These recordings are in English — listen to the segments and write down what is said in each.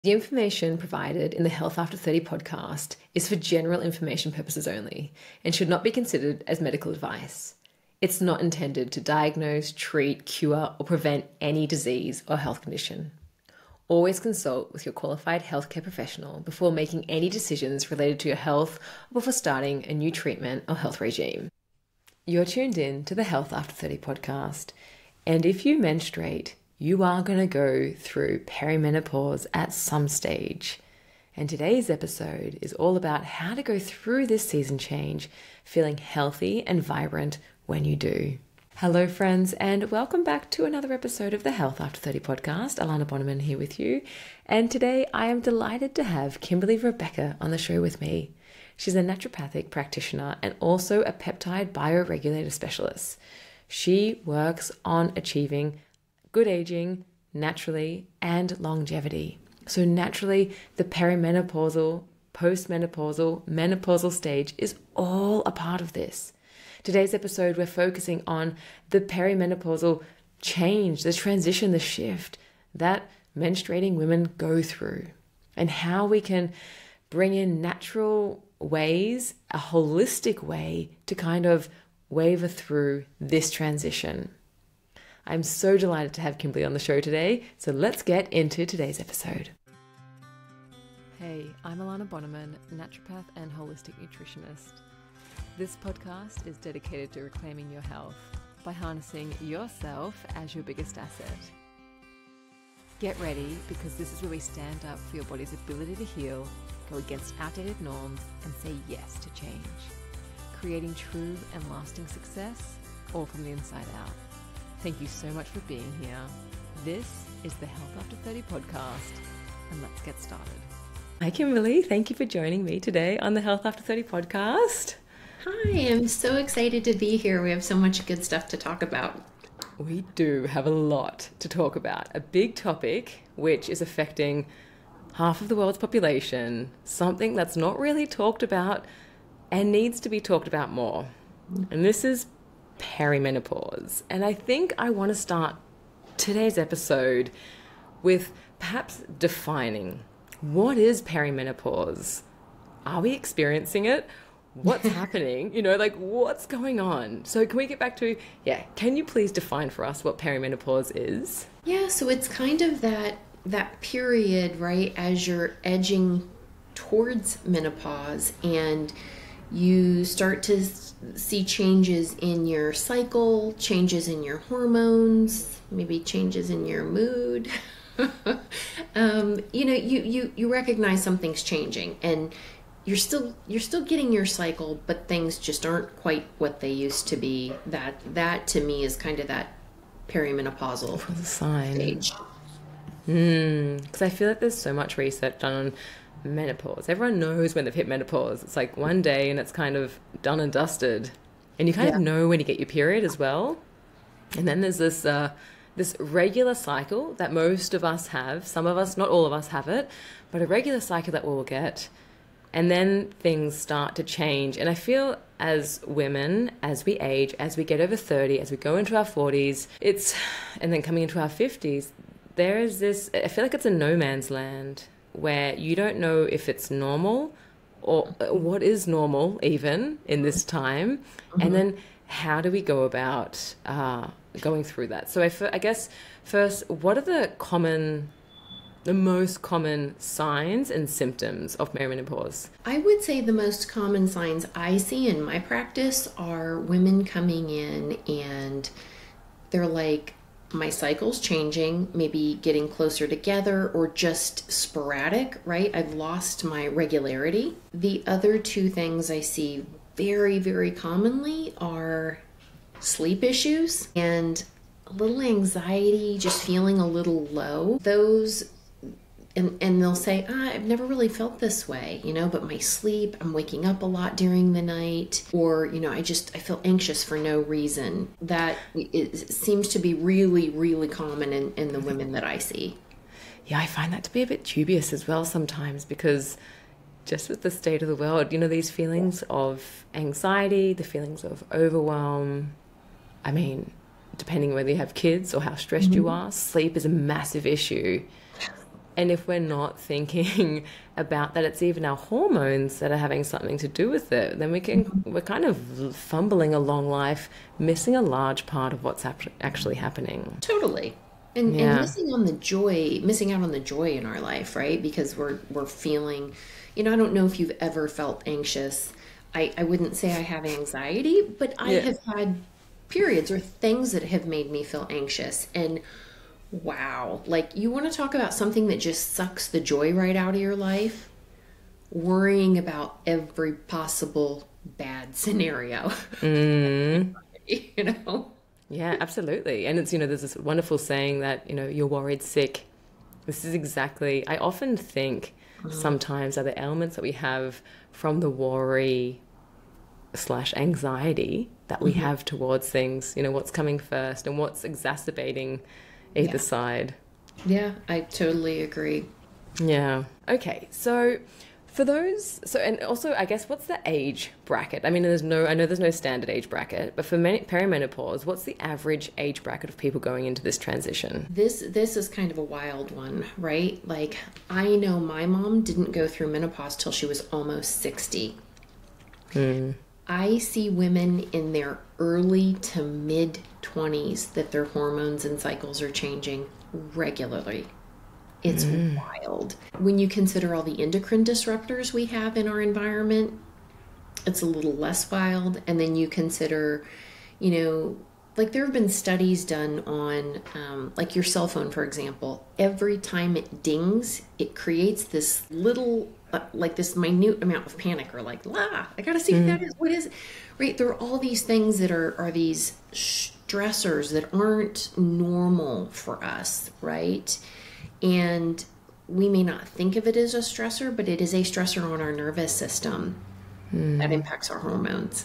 The information provided in the Health After 30 podcast is for general information purposes only and should not be considered as medical advice. It's not intended to diagnose, treat, cure, or prevent any disease or health condition. Always consult with your qualified healthcare professional before making any decisions related to your health or before starting a new treatment or health regime. You're tuned in to the Health After 30 podcast, and if you menstruate, you are going to go through perimenopause at some stage. And today's episode is all about how to go through this season change feeling healthy and vibrant when you do. Hello friends, and welcome back to another episode of the Health After 30 podcast. Alana Bonneman here with you. And today I am delighted to have Kimberly Rebecca on the show with me. She's a naturopathic practitioner and also a peptide bioregulator specialist. She works on achieving good aging naturally and longevity. So naturally, the perimenopausal, postmenopausal, menopausal stage is all a part of this. Today's episode, we're focusing on the perimenopausal change, the transition, the shift that menstruating women go through, and how we can bring in natural ways, a holistic way to kind of waver through this transition. I'm so delighted to have Kimberly on the show today, so let's get into today's episode. Hey, I'm Alana Bonneman, naturopath and holistic nutritionist. This podcast is dedicated to reclaiming your health by harnessing yourself as your biggest asset. Get ready, because this is where we stand up for your body's ability to heal, go against outdated norms, and say yes to change, creating true and lasting success, all from the inside out. Thank you so much for being here. This is the Health After 30 podcast, and let's get started. Hi, Kimberly. Thank you for joining me today on the Health After 30 podcast. Hi, I'm so excited to be here. We have so much good stuff to talk about. We do have a lot to talk about. A big topic which is affecting half of the world's population, something that's not really talked about and needs to be talked about more. And this is perimenopause. And I think I want to start today's episode with perhaps defining what is perimenopause. Are we experiencing it? What's happening? What's going on? So can we get back to, can you please define for us what perimenopause is? Yeah, so it's kind of that period, right, as you're edging towards menopause and you start to see changes in your cycle, changes in your hormones, maybe changes in your mood. You recognize something's changing, and you're still getting your cycle, but things just aren't quite what they used to be. That to me is kind of that perimenopausal sign stage. Because I feel like there's so much research done on menopause. Everyone knows when they've hit menopause. It's like one day and it's kind of done and dusted. And you kind of know when you get your period as well. And then there's this regular cycle that most of us have. Some of us, not all of us have it, but a regular cycle that we'll get. And then things start to change. And I feel as women, as we age, as we get over 30, as we go into our 40s, and then coming into our 50s, there is this, I feel like it's a no man's land, where you don't know if it's normal or what is normal even in this time. Mm-hmm. And then how do we go about going through that? So I guess first, what are the most common signs and symptoms of perimenopause? I would say the most common signs I see in my practice are women coming in and they're like, my cycle's changing, maybe getting closer together, or just sporadic, right? I've lost my regularity. The other two things I see very, very commonly are sleep issues and a little anxiety, just feeling a little low. Those, and they'll say, I've never really felt this way, but my sleep, I'm waking up a lot during the night, or, I feel anxious for no reason. That seems to be really, really common in the women that I see. Yeah, I find that to be a bit dubious as well sometimes, because just with the state of the world, these feelings of anxiety, the feelings of overwhelm, I mean, depending whether you have kids or how stressed you are, sleep is a massive issue. And if we're not thinking about that it's even our hormones that are having something to do with it, then we're kind of fumbling along life, missing a large part of what's actually happening. Totally. And missing out on the joy in our life, right? Because we're feeling, I don't know if you've ever felt anxious. I wouldn't say I have anxiety, but I have had periods or things that have made me feel anxious. And wow, like, you want to talk about something that just sucks the joy right out of your life? Worrying about every possible bad scenario. Yeah, absolutely. And it's, there's this wonderful saying that, you're worried sick. This is exactly, I often think sometimes are the elements that we have from the worry / anxiety that we have towards things, what's coming first and what's exacerbating either side. Yeah, I totally agree. Yeah. Okay. So for those, and also I guess, what's the age bracket? I mean, I know there's no standard age bracket, but for perimenopause, what's the average age bracket of people going into this transition? This is kind of a wild one, right? Like, I know my mom didn't go through menopause till she was almost 60. I see women in their early to mid 20s that their hormones and cycles are changing regularly. It's wild. When you consider all the endocrine disruptors we have in our environment, it's a little less wild. And then you consider, like, there have been studies done on, like, your cell phone, for example. Every time it dings, it creates this little, like, this minute amount of panic, or like, I gotta see what that is. What is it? Right? There are all these things that are these stressors that aren't normal for us, right? And we may not think of it as a stressor, but it is a stressor on our nervous system that impacts our hormones.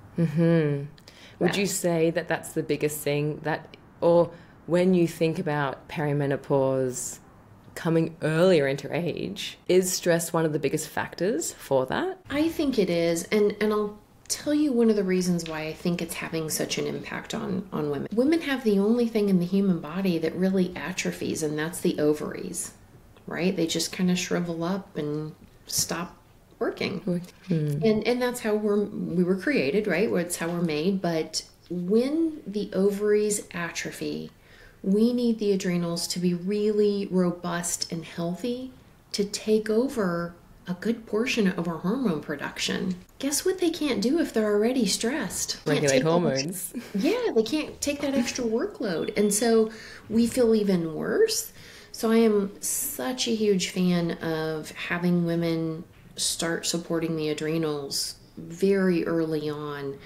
Would you say that that's the biggest thing or when you think about perimenopause coming earlier into age, is stress one of the biggest factors for that? I think it is. And I'll tell you one of the reasons why I think it's having such an impact on women. Women have the only thing in the human body that really atrophies, and that's the ovaries, right? They just kind of shrivel up and stop working. And that's how we were created, right? It's how we're made. But when the ovaries atrophy, we need the adrenals to be really robust and healthy to take over a good portion of our hormone production. Guess what they can't do if they're already stressed? Regulate hormones. They can't take that extra workload. And so we feel even worse. So I am such a huge fan of having women start supporting the adrenals very early on.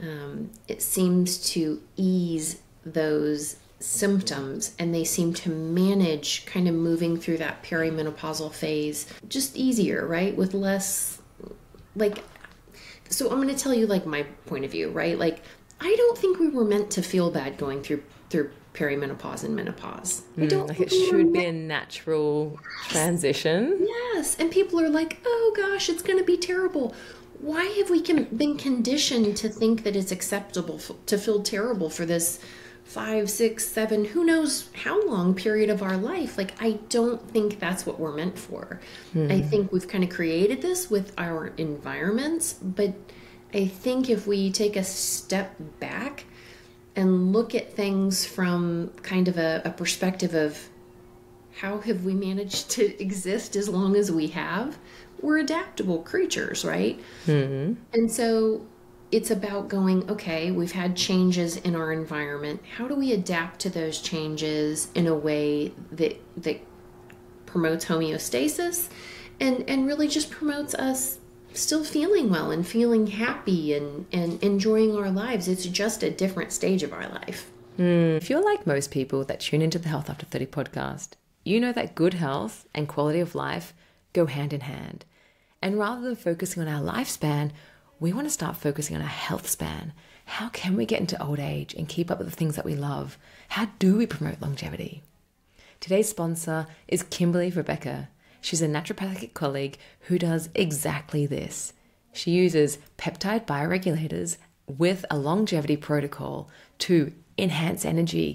It seems to ease those symptoms, and they seem to manage kind of moving through that perimenopausal phase just easier, right? With less, like, so I'm going to tell you, like, my point of view, right? Like, I don't think we were meant to feel bad going through perimenopause and menopause. I don't like it should be a natural transition. Yes. And people are like, oh gosh, it's going to be terrible. Why have we been conditioned to think that it's acceptable to feel terrible for this 5, 6, 7, who knows how long period of our life? Like, I don't think that's what we're meant for. I think we've kind of created this with our environments, but I think if we take a step back and look at things from kind of a perspective of how have we managed to exist as long as we have, we're adaptable creatures, right? And so it's about going, okay, we've had changes in our environment. How do we adapt to those changes in a way that promotes homeostasis and really just promotes us still feeling well and feeling happy and enjoying our lives? It's just a different stage of our life. If you're like most people that tune into the Health After 30 podcast, you know that good health and quality of life go hand in hand. And rather than focusing on our lifespan, we want to start focusing on our health span. How can we get into old age and keep up with the things that we love? How do we promote longevity? Today's sponsor is Kimberly Rebecca. She's a naturopathic colleague who does exactly this. She uses peptide bioregulators with a longevity protocol to enhance energy,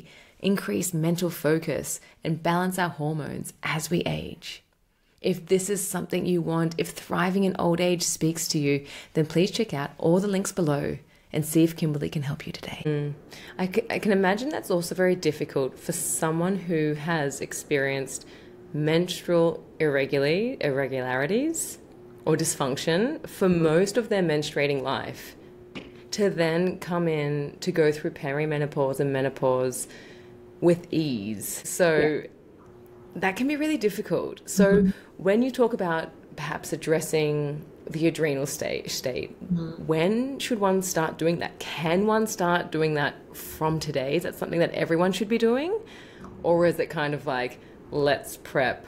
increase mental focus, and balance our hormones as we age. If this is something you want, if thriving in old age speaks to you, then please check out all the links below and see if Kimberly can help you today. I can imagine that's also very difficult for someone who has experienced menstrual irregularities or dysfunction for most of their menstruating life, to then come in to go through perimenopause and menopause with ease. So that can be really difficult. So when you talk about perhaps addressing the adrenal state, when should one start doing that? Can one start doing that from today? Is that something that everyone should be doing? Or is it kind of like, let's prep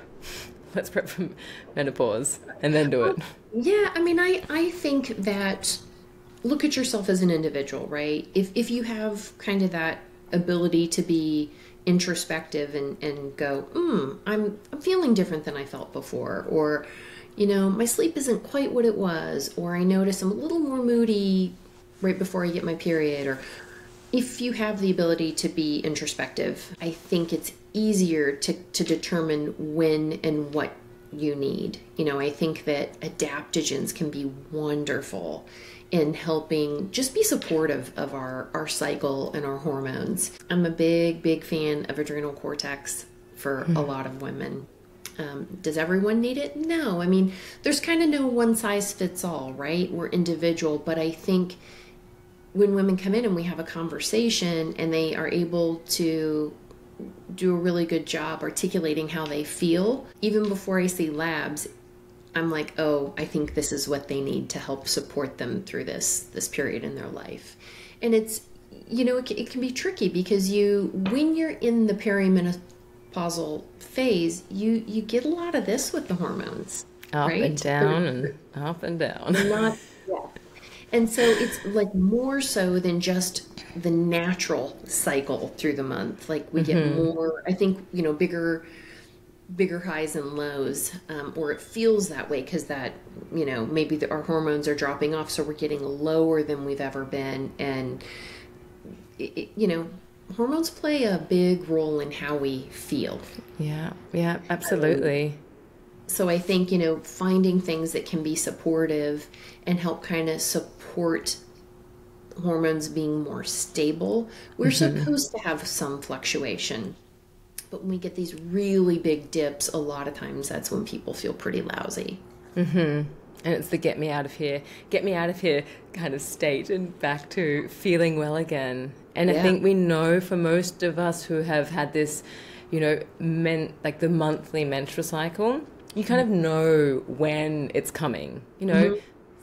for menopause and then do it? Yeah, I mean, I think that look at yourself as an individual, right? If you have kind of that ability to be introspective and go, I'm feeling different than I felt before, or, you know, my sleep isn't quite what it was, or I notice I'm a little more moody right before I get my period, or if you have the ability to be introspective, I think it's easier to determine when and what you need. You know, I think that adaptogens can be wonderful in helping just be supportive of our cycle and our hormones. I'm a big fan of adrenal cortex for a lot of women. Does everyone need it? No. I mean, there's kind of no one size fits all, right? We're individual, but I think when women come in and we have a conversation and they are able to do a really good job articulating how they feel, even before I see labs, I'm like, oh, I think this is what they need to help support them through this period in their life. And it's, you know, it can be tricky because when you're in the perimenopausal phase, you get a lot of this with the hormones. Up right? and down and up and down. Not, yeah. And so it's like more so than just the natural cycle through the month. Like we get more, I think, you know, bigger highs and lows, or it feels that way because that, you know, maybe our hormones are dropping off, so we're getting lower than we've ever been. And, you know, hormones play a big role in how we feel. Yeah, absolutely. So I think, you know, finding things that can be supportive and help kind of support hormones being more stable. We're supposed to have some fluctuation. But when we get these really big dips, a lot of times that's when people feel pretty lousy. And it's the get me out of here kind of state and back to feeling well again. And I think we know for most of us who have had this, you know, like the monthly menstrual cycle, you kind of know when it's coming. You know,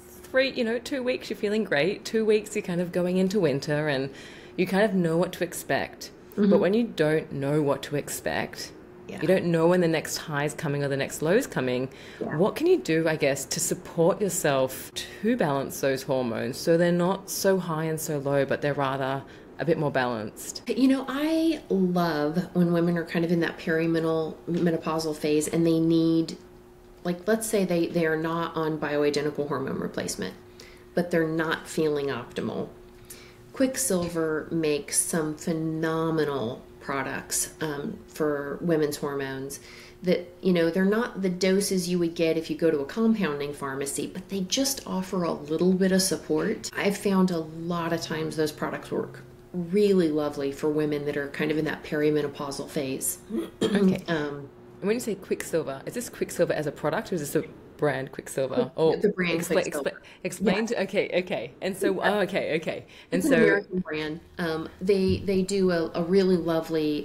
2 weeks you're feeling great, 2 weeks you're kind of going into winter and you kind of know what to expect. But when you don't know what to expect, you don't know when the next high is coming or the next low is coming, what can you do, I guess, to support yourself to balance those hormones so they're not so high and so low, but they're rather a bit more balanced? You know, I love when women are kind of in that perimenopausal phase and they need, like, let's say they are not on bioidentical hormone replacement, but they're not feeling optimal. Quicksilver makes some phenomenal products for women's hormones that, you know, they're not the doses you would get if you go to a compounding pharmacy, but they just offer a little bit of support. I've found a lot of times those products work really lovely for women that are kind of in that perimenopausal phase. Okay. And when you say Quicksilver, is this Quicksilver as a product or is this a brand Quicksilver? Oh, the brand Quicksilver. Explain to, okay. And so, okay. And it's so, an American brand. They do a really lovely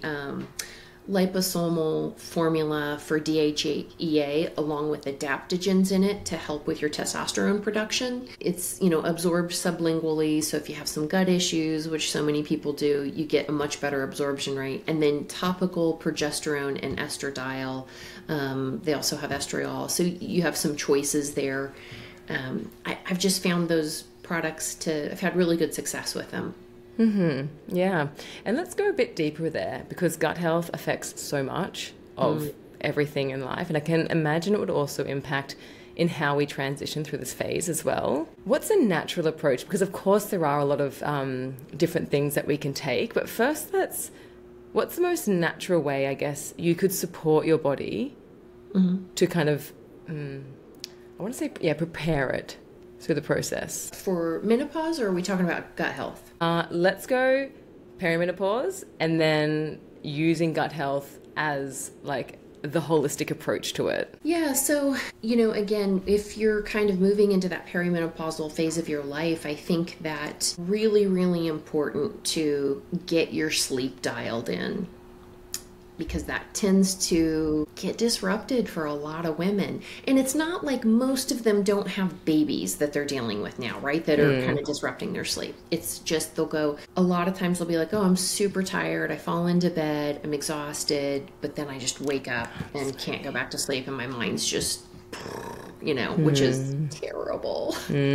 liposomal formula for DHEA along with adaptogens in it to help with your testosterone production. It's, you know, absorbed sublingually, so if you have some gut issues, which so many people do, you get a much better absorption rate. And then topical progesterone and estradiol. They also have estriol, so you have some choices there. I've just found those products I've had really good success with them. Yeah. And let's go a bit deeper there because gut health affects so much of everything in life. And I can imagine it would also impact in how we transition through this phase as well. What's a natural approach? Because of course there are a lot of different things that we can take. But first, what's the most natural way, I guess, you could support your body to kind of, I want to say, prepare it through the process? For menopause, or are we talking about gut health? Let's go perimenopause and then using gut health as like the holistic approach to it. Yeah, so, again, if you're kind of moving into that perimenopausal phase of your life, I think that really, really important to get your sleep dialed in, because that tends to get disrupted for a lot of women. And it's not like most of them don't have babies that they're dealing with now, right? That are kind of disrupting their sleep. It's just a lot of times they'll be like, oh, I'm super tired. I fall into bed. I'm exhausted. But then I just wake up and can't go back to sleep. And my mind's just, which is terrible.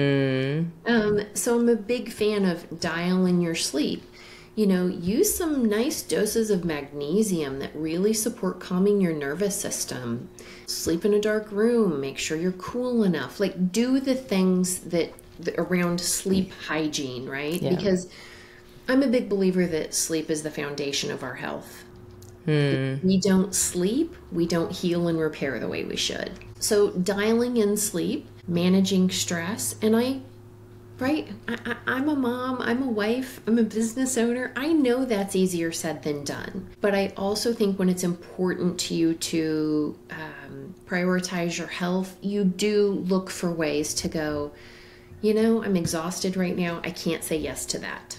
So I'm a big fan of dialing your sleep. Use some nice doses of magnesium that really support calming your nervous system. Sleep in a dark room. Make sure you're cool enough. Like, do the things that around sleep hygiene, right? Yeah. Because I'm a big believer that sleep is the foundation of our health. If we don't sleep, we don't heal and repair the way we should. So dialing in sleep, managing stress, and I'm a mom, I'm a wife, I'm a business owner. I know that's easier said than done. But I also think when it's important to you to prioritize your health, you do look for ways to go, I'm exhausted right now. I can't say yes to that.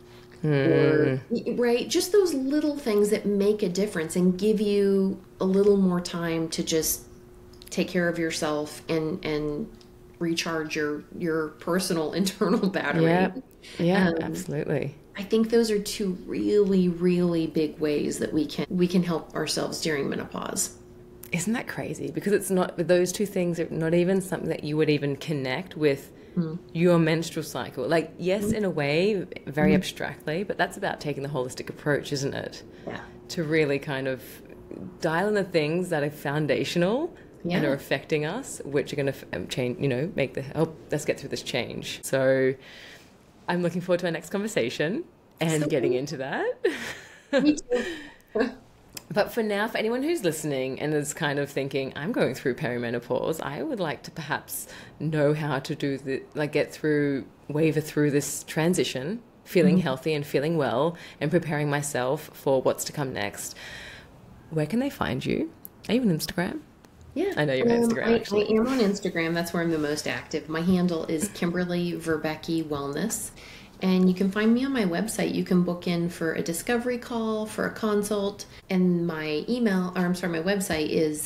Or, right? Just those little things that make a difference and give you a little more time to just take care of yourself and recharge your personal internal battery. Yeah, absolutely. I think those are two really, really big ways that we can help ourselves during menopause. Isn't that crazy? Because it's not, those two things are not even something that you would even connect with your menstrual cycle. Like, yes, in a way, very abstractly, but that's about taking the holistic approach, isn't it? Yeah. To really kind of dial in the things that are foundational and are affecting us, which are going to change, help us get through this change. So I'm looking forward to our next conversation and getting into that. Me too. But for now, for anyone who's listening and is kind of thinking, I'm going through perimenopause, I would like to perhaps know how to do waver through this transition, feeling healthy and feeling well and preparing myself for what's to come next. Where can they find you? Are you on Instagram? Yeah. I know you're on Instagram, actually. I am on Instagram. That's where I'm the most active. My handle is Kimberly Verbecki Wellness. And you can find me on my website. You can book in for a discovery call, for a consult. And my website is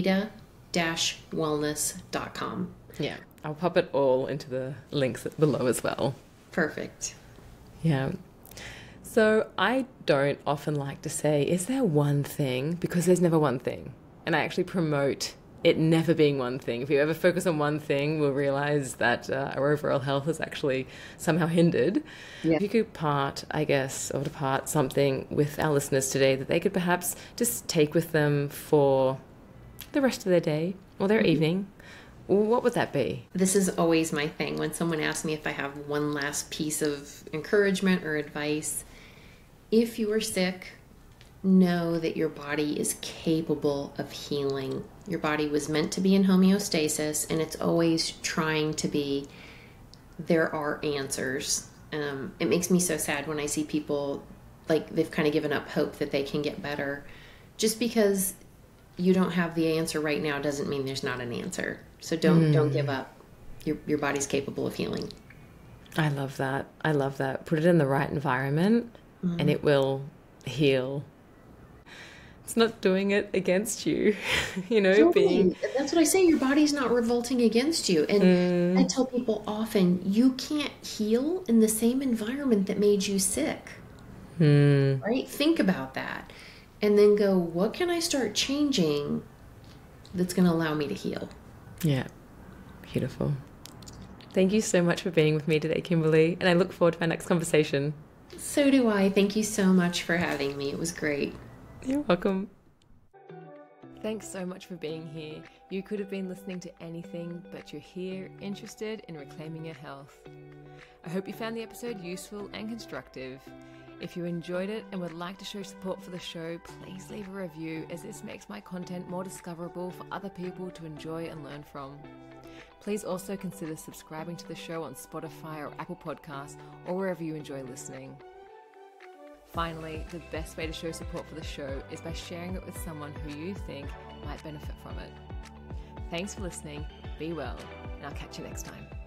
avita-wellness.com. Yeah. I'll pop it all into the links below as well. Perfect. Yeah. So I don't often like to say, is there one thing? Because there's never one thing. And I actually promote it never being one thing. If you ever focus on one thing, we'll realize that our overall health is actually somehow hindered. Yeah. If you could depart something with our listeners today that they could perhaps just take with them for the rest of their day or their evening, what would that be? This is always my thing. When someone asks me if I have one last piece of encouragement or advice, if you are sick, know that your body is capable of healing. Your body was meant to be in homeostasis, and it's always trying to be. There are answers. It makes me so sad when I see people like they've kind of given up hope that they can get better. Just because you don't have the answer right now doesn't mean there's not an answer. So don't give up. Your body's capable of healing. I love that. Put it in the right environment and it will heal. It's not doing it against you, Totally. That's what I say. Your body's not revolting against you. And I tell people often, you can't heal in the same environment that made you sick. Right? Think about that. And then go, what can I start changing that's going to allow me to heal? Yeah. Beautiful. Thank you so much for being with me today, Kimberly. And I look forward to our next conversation. So do I. Thank you so much for having me. It was great. You're welcome. Thanks so much for being here. You could have been listening to anything, but you're here interested in reclaiming your health. I hope you found the episode useful and constructive. If you enjoyed it and would like to show support for the show, please leave a review, as this makes my content more discoverable for other people to enjoy and learn from. Please also consider subscribing to the show on Spotify or Apple Podcasts or wherever you enjoy listening. Finally, the best way to show support for the show is by sharing it with someone who you think might benefit from it. Thanks for listening, be well, and I'll catch you next time.